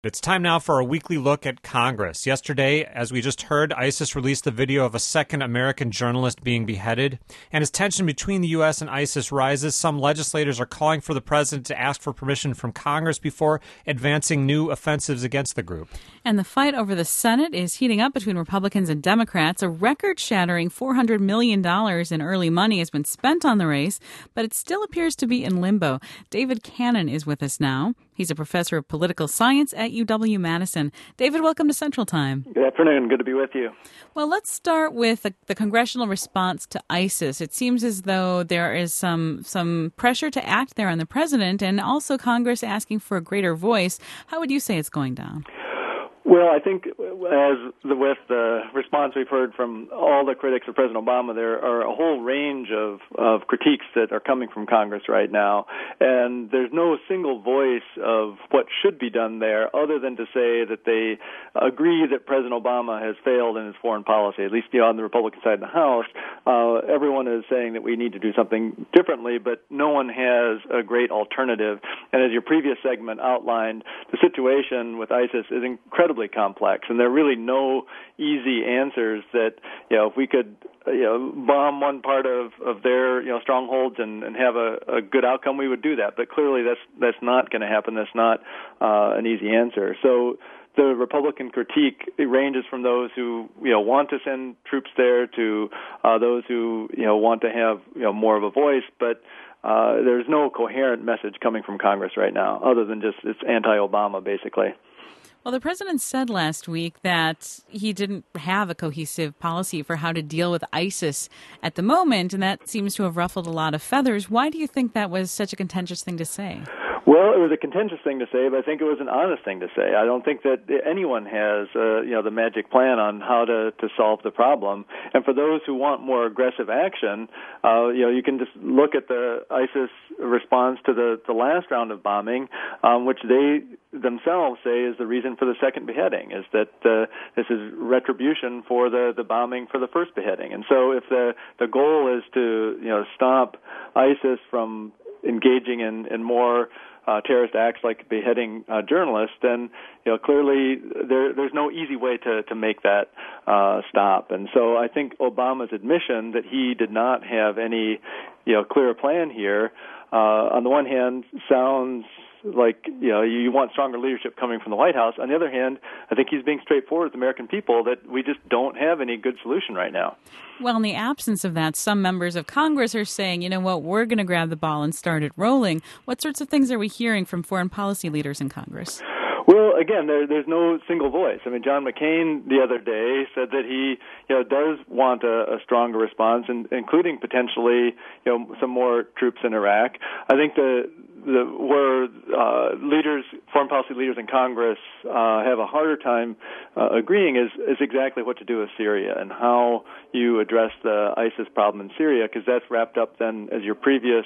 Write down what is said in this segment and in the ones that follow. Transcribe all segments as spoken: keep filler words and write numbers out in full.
It's time now for a weekly look at Congress. Yesterday, as we just heard, ISIS released the video of a second American journalist being beheaded. And as tension between the U S and ISIS rises, some legislators are calling for the president to ask for permission from Congress before advancing new offensives against the group. And the fight over the Senate is heating up between Republicans and Democrats. A record-shattering four hundred million dollars in early money has been spent on the race, but it still appears to be in limbo. David Cannon is with us now. He's a professor of political science at U W-Madison. David, welcome to Central Time. Good afternoon. Good to be with you. Well, let's start with the, the congressional response to ISIS. It seems as though there is some some pressure to act there on the president, and also Congress asking for a greater voice. How would you say it's going down? Well, I think as the, with the response we've heard from all the critics of President Obama, there are a whole range of, of critiques that are coming from Congress right now. And there's no single voice of what should be done there other than to say that they agree that President Obama has failed in his foreign policy, at least you know, on the Republican side of the House. Uh, everyone is saying that we need to do something differently, but no one has a great alternative. And as your previous segment outlined, the situation with ISIS is incredibly complex, and there are really no easy answers that, you know, if we could, you know, bomb one part of, of their, you know, strongholds and, and have a, a good outcome, we would do that. But clearly that's that's not going to happen. That's not uh, an easy answer. So the Republican critique it ranges from those who, you know, want to send troops there to uh, those who, you know, want to have, you know, more of a voice, but uh, there's no coherent message coming from Congress right now other than just it's anti-Obama, basically. Well, the president said last week that he didn't have a cohesive policy for how to deal with ISIS at the moment, and that seems to have ruffled a lot of feathers. Why do you think that was such a contentious thing to say? Well, it was a contentious thing to say, but I think it was an honest thing to say. I don't think that anyone has, uh, you know, the magic plan on how to, to solve the problem. And for those who want more aggressive action, uh, you know, you can just look at the ISIS response to the, the last round of bombing, um, which they themselves say is the reason for the second beheading, is that uh, this is retribution for the, the bombing for the first beheading. And so if the, the goal is to, you know, stop ISIS from engaging in, in more Uh, terrorist acts like beheading uh, journalists, then you know clearly there, there's no easy way to, to make that uh, stop. And so I think Obama's admission that he did not have any you know clear plan here, uh, on the one hand, sounds like you know you want stronger leadership coming from the White House. On the other hand, I think he's being straightforward with the American people that we just don't have any good solution right now. Well, in the absence of that, some members of Congress are saying, you know what, we're going to grab the ball and start it rolling. What sorts of things are we hearing from foreign policy leaders in Congress? Well, again, there, there's no single voice. I mean, John McCain the other day said that he, you know, does want a, a stronger response, and, including potentially, you know, some more troops in Iraq. I think the the where uh, leaders, foreign policy leaders in Congress, uh, have a harder time uh, agreeing is is exactly what to do with Syria and how you address the ISIS problem in Syria, because that's wrapped up then as your previous.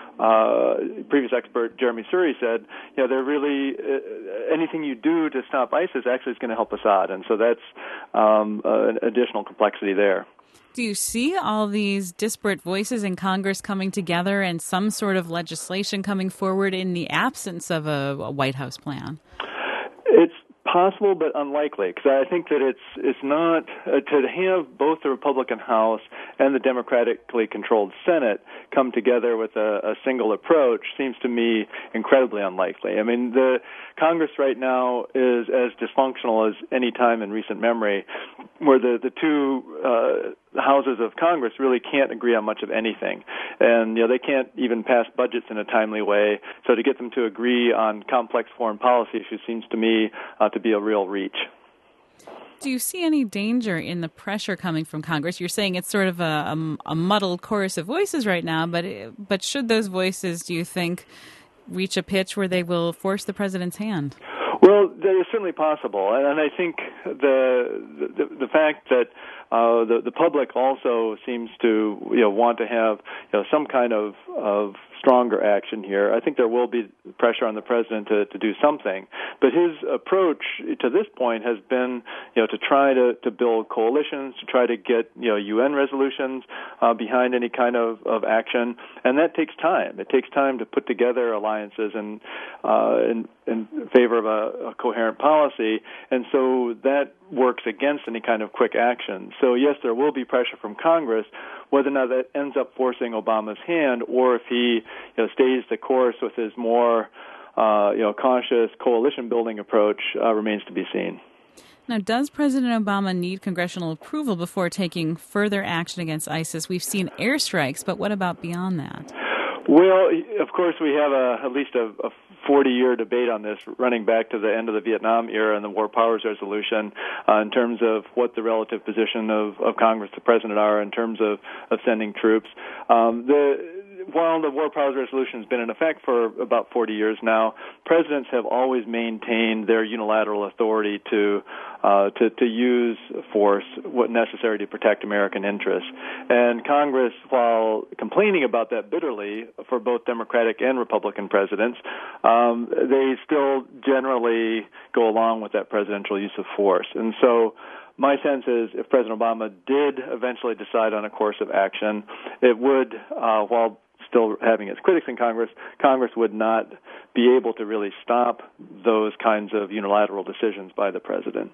Uh, previous expert Jeremy Suri said, you know, they're really uh, anything you do to stop ISIS actually is going to help Assad, and so that's um, uh, an additional complexity there. Do you see all these disparate voices in Congress coming together and some sort of legislation coming forward in the absence of a, a White House plan? It's possible, but unlikely, because I think that it's it's not uh, to have both the Republican House and the democratically controlled Senate come together with a, a single approach seems to me incredibly unlikely. I mean, the Congress right now is as dysfunctional as any time in recent memory, where the the two uh, houses of Congress really can't agree on much of anything, and you know they can't even pass budgets in a timely way. So to get them to agree on complex foreign policy issues seems to me uh, to be a real reach. Do you see any danger in the pressure coming from Congress? You're saying it's sort of a, a, a muddled chorus of voices right now, but but should those voices, do you think, reach a pitch where they will force the president's hand? Well, that is certainly possible, and I think the the, the fact that uh, the the public also seems to you know want to have you know some kind of of stronger action here. I think there will be pressure on the president to, to do something. But his approach to this point has been, you know, to try to, to build coalitions, to try to get, you know, U N resolutions uh, behind any kind of, of action. And that takes time. It takes time to put together alliances and uh, in, in favor of a, a coherent policy. And so that works against any kind of quick action. So, yes, there will be pressure from Congress. Whether or not that ends up forcing Obama's hand, or if he, you know, stays the course with his more, uh, you know, cautious coalition-building approach, uh, remains to be seen. Now, does President Obama need congressional approval before taking further action against ISIS? We've seen airstrikes, but what about beyond that? Well, of course, we have a, at least a, a forty-year debate on this, running back to the end of the Vietnam era and the War Powers Resolution, uh, in terms of what the relative position of, of Congress, the President, are in terms of, of sending troops. Um, the While the War Powers Resolution has been in effect for about forty years now, presidents have always maintained their unilateral authority to uh, to, to use force what necessary to protect American interests. And Congress, while complaining about that bitterly for both Democratic and Republican presidents, um, they still generally go along with that presidential use of force. And so my sense is if President Obama did eventually decide on a course of action, it would, uh, while still having its critics in Congress, Congress would not be able to really stop those kinds of unilateral decisions by the president.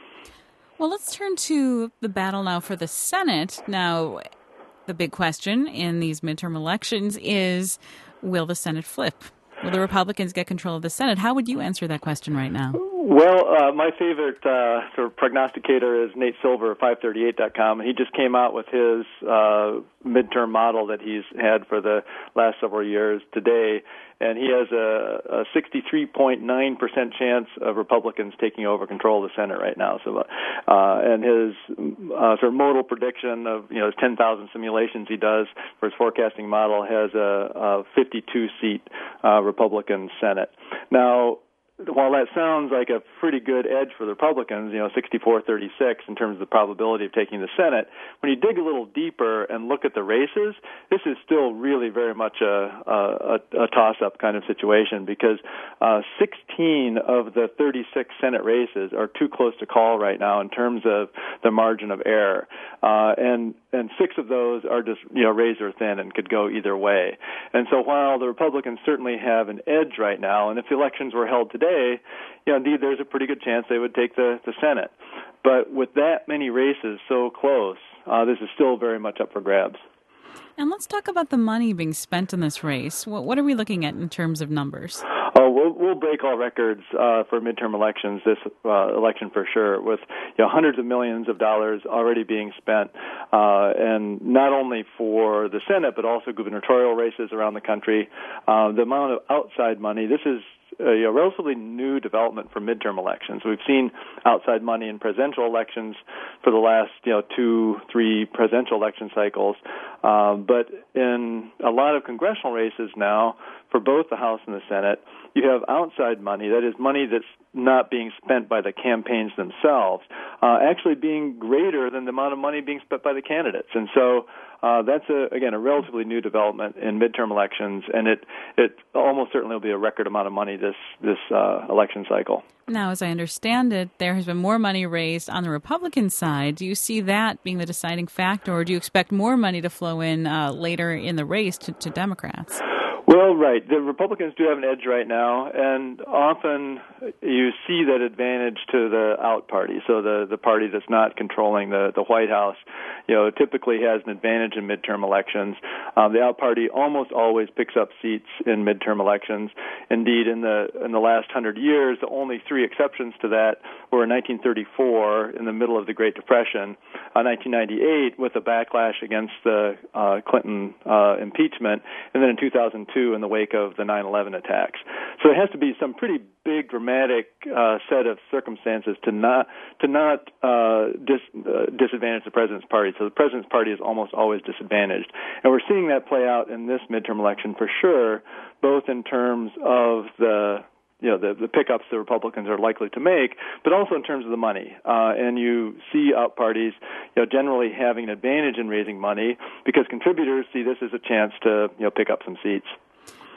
Well, let's turn to the battle now for the Senate. Now, the big question in these midterm elections is, will the Senate flip? Will the Republicans get control of the Senate? How would you answer that question right now? Well, uh, my favorite uh, sort of prognosticator is Nate Silver of five thirty-eight dot com, and he just came out with his uh, midterm model that he's had for the last several years today, and he has a, a sixty-three point nine percent chance of Republicans taking over control of the Senate right now. So, uh, and his uh, sort of modal prediction of, you know, his ten thousand simulations he does for his forecasting model has a, a fifty-two seat uh, Republican Senate. Now, while that sounds like a pretty good edge for the Republicans, you know, sixty-four thirty-six in terms of the probability of taking the Senate, when you dig a little deeper and look at the races, this is still really very much a, a, a toss-up kind of situation, because uh, sixteen of the thirty-six Senate races are too close to call right now in terms of the margin of error, uh, and and six of those are just, you know, razor thin and could go either way. And so while the Republicans certainly have an edge right now, and if the elections were held today, you know, indeed there's a pretty good chance they would take the, the Senate. But with that many races so close, uh, this is still very much up for grabs. And let's talk about the money being spent in this race. What, what are we looking at in terms of numbers? Oh, we'll, we'll break all records uh, for midterm elections this uh, election for sure, with, you know, hundreds of millions of dollars already being spent, uh, and not only for the Senate but also gubernatorial races around the country. Uh, the amount of outside money, this is a, a relatively new development for midterm elections. We've seen outside money in presidential elections for the last, you know, two, three presidential election cycles, uh, but in a lot of congressional races now, for both the House and the Senate, you have outside money, that is money that's not being spent by the campaigns themselves, uh, actually being greater than the amount of money being spent by the candidates. And so uh, that's, a, again, a relatively new development in midterm elections, and it, it almost certainly will be a record amount of money this, this uh, election cycle. Now, as I understand it, there has been more money raised on the Republican side. Do you see that being the deciding factor, or do you expect more money to flow in uh, later in the race to, to Democrats? Well, right. The Republicans do have an edge right now, and often you see that advantage to the out party. So the, the party that's not controlling the, the White House, you know, typically has an advantage in midterm elections. Um, the out party almost always picks up seats in midterm elections. Indeed, in the in the last hundred years, the only three exceptions to that were in nineteen thirty-four, in the middle of the Great Depression, uh, nineteen ninety-eight with a backlash against the uh, Clinton uh, impeachment, and then in two thousand two in the wake of the nine eleven attacks. So it has to be some pretty big, dramatic uh, set of circumstances to not to not uh, dis, uh, disadvantage the president's party. So the president's party is almost always disadvantaged, and we're seeing that play out in this midterm election for sure, both in terms of the you know, the, the pickups the Republicans are likely to make, but also in terms of the money. Uh, and you see out parties, you know, generally having an advantage in raising money because contributors see this as a chance to, you know, pick up some seats.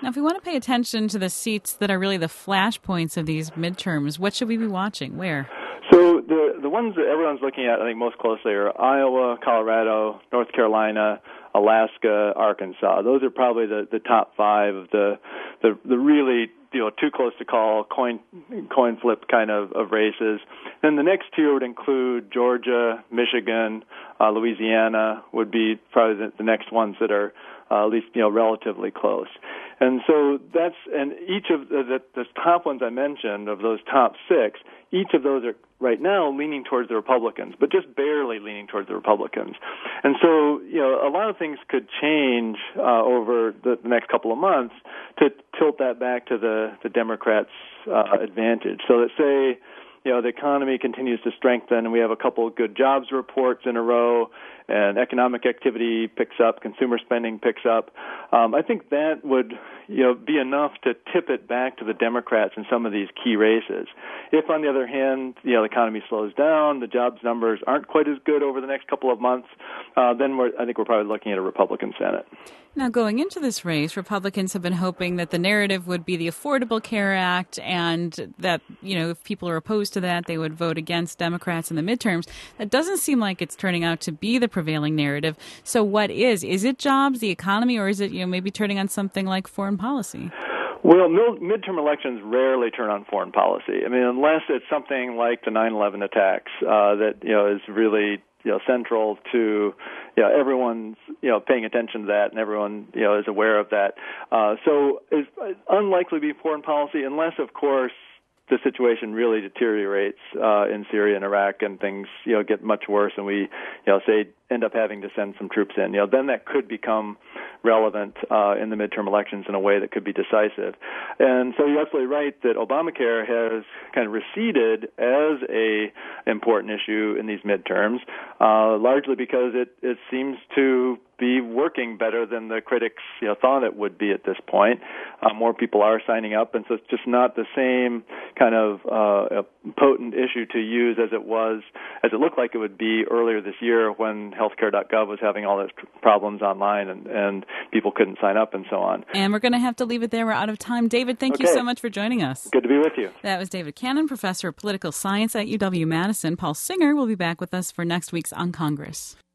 Now, if we want to pay attention to the seats that are really the flashpoints of these midterms, what should we be watching? Where? So the the ones that everyone's looking at, I think, most closely are Iowa, Colorado, North Carolina, Alaska, Arkansas. Those are probably the, the top five of the, the the really, you know, too close to call, coin coin flip kind of, of races. Then the next tier would include Georgia, Michigan, uh, Louisiana would be probably the, the next ones that are uh, at least, you know, relatively close. And so that's, and each of the, the, the top ones I mentioned, of those top six, each of those are right now leaning towards the Republicans, but just barely leaning towards the Republicans. And so, you know, a lot of things could change uh, over the, the next couple of months to tilt that back to the, the Democrats' uh, advantage. So let's say, you know, the economy continues to strengthen and we have a couple of good jobs reports in a row and economic activity picks up, consumer spending picks up. Um, I think that would, you know, be enough to tip it back to the Democrats in some of these key races. If, on the other hand, you know, the economy slows down, the jobs numbers aren't quite as good over the next couple of months, uh, then we're, I think we're probably looking at a Republican Senate. Now, going into this race, Republicans have been hoping that the narrative would be the Affordable Care Act and that, you know, if people are opposed to that, they would vote against Democrats in the midterms. That doesn't seem like it's turning out to be the prevailing narrative. So what is? Is it jobs, the economy, or is it, you know, maybe turning on something like foreign policy? Well, midterm elections rarely turn on foreign policy. I mean, unless it's something like the nine eleven attacks uh, that, you know, is really, you know, central to, you know, everyone's, you know, paying attention to that and everyone, you know, is aware of that. Uh, so it's unlikely to be foreign policy unless, of course, the situation really deteriorates uh, in Syria and Iraq and things, you know, get much worse and we, you know, say end up having to send some troops in. You know, then that could become relevant uh, in the midterm elections in a way that could be decisive. And so you're absolutely right that Obamacare has kind of receded as a important issue in these midterms, uh, largely because it, it seems to be working better than the critics, you know, thought it would be at this point. Uh, more people are signing up, and so it's just not the same kind of uh, a potent issue to use as it was, as it looked like it would be earlier this year when healthcare dot gov was having all those problems online and, and people couldn't sign up and so on. And we're going to have to leave it there. We're out of time. David, thank okay. you so much for joining us. Good to be with you. That was David Cannon, professor of political science at U W Madison. Paul Singer will be back with us for next week's On Congress.